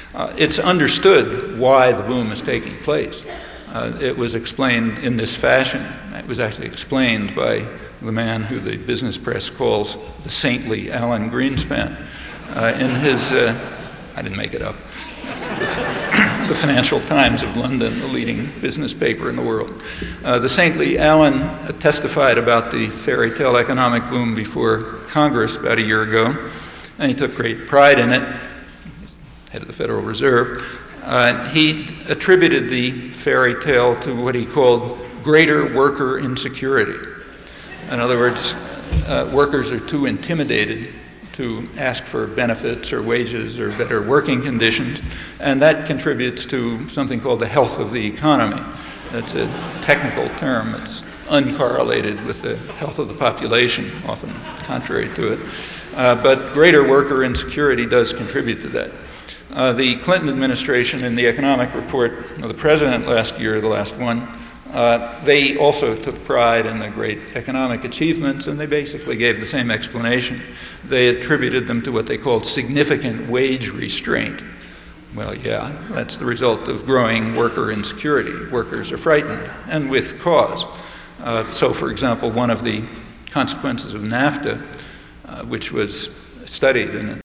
It's understood why the boom is taking place. It was explained in this fashion. It was actually explained by the man who the business press calls the saintly Alan Greenspan in his, I didn't make it up, it's the Financial Times of London, the leading business paper in the world. The saintly Alan testified about the fairy tale economic boom before Congress about a year ago, and he took great pride in it. He's head of the Federal Reserve. He attributed the fairy tale to what he called greater worker insecurity. In other words, workers are too intimidated to ask for benefits or wages or better working conditions, and that contributes to something called the health of the economy. That's a technical term. It's uncorrelated with the health of the population, often contrary to it. But greater worker insecurity does contribute to that. The Clinton administration, in the economic report of the president last year, the last one, they also took pride in the great economic achievements, and they basically gave the same explanation. They attributed them to what they called significant wage restraint. Well, yeah, that's the result of growing worker insecurity. Workers are frightened, and with cause. So, for example, one of the consequences of NAFTA, which was studied in